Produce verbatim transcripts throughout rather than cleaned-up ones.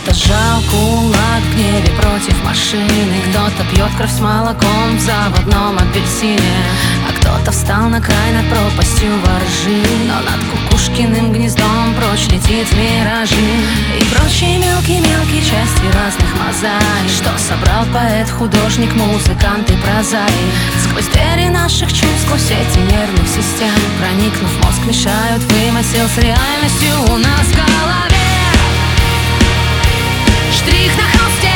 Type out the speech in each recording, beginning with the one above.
Кто-то сжал кулак в гневе против машины, кто-то пьет кровь с молоком в заводном апельсине, а кто-то встал на край над пропастью воржи, но над кукушкиным гнездом прочь летит миражи и прочие мелкие-мелкие части разных мозаик, что собрал поэт, художник, музыкант и прозаик. Сквозь двери наших чувств, сквозь эти нервных систем, проникнув в мозг, мешают вымысел с реальностью у нас в голове. Штрих на холсте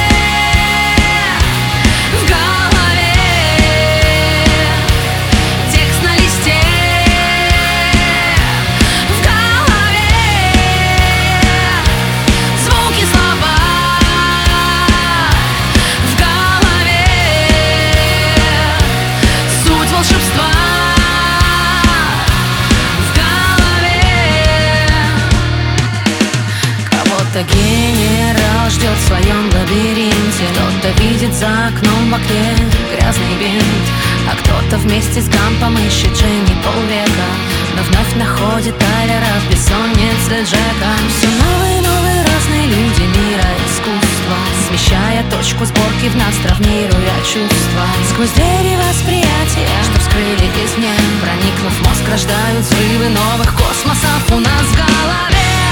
в голове, текст на листе в голове, звуки, слова в голове, суть волшебства в голове. Кого-то генерал ждет в своем лабиринте, кто-то видит за окном в окне грязный бинт, а кто-то вместе с Гампом ищет Дженни полвека, но вновь находит Тайлера в бессоннице Джека. Все новые, новые разные люди мира искусства, смещая точку сборки в нас, травмируя чувства. Сквозь двери восприятия, что вскрыли извне, проникнув в мозг, рождают взрывы новых космосов у нас в голове.